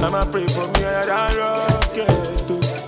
I'ma pray for me and I rocket.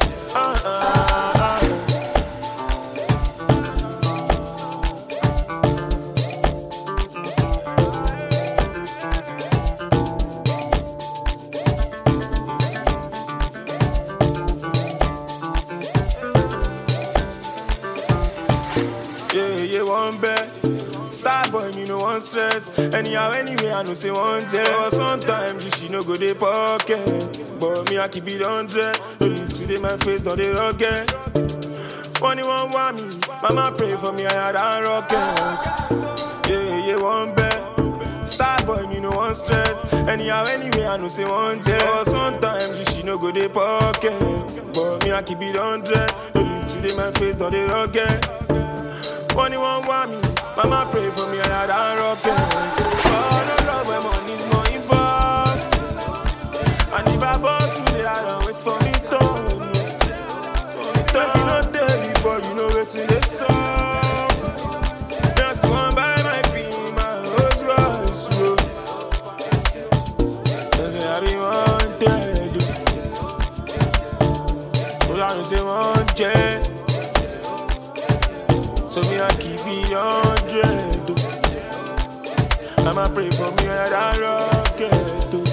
Yeah, one bet. Star boy, me no one stress. Anyhow, anyway, I know say one day. But sometimes you should no go dey pocket. But me, I keep it 100. Only today my face on the rocket. Money won't want me. Mama pray for me, I had a rocket. Yeah, one bet. Star boy, me no one stress. Anyhow, anyway, I know say one day. But sometimes you should no go dey pocket. But me, I keep it 100. Only today my face on the rocket. Money won't want me. Mama pray for me, I had a rocket. Oh, no love when money's more involved. And if I bought today, I don't wait for me to. Don't you not tell before you know what's in the song. Just one by my feet, my Rolls Royce road. Doesn't have me wanted. So I don't say one jet. So me I keep it 100. I'ma pray for me and I rocket.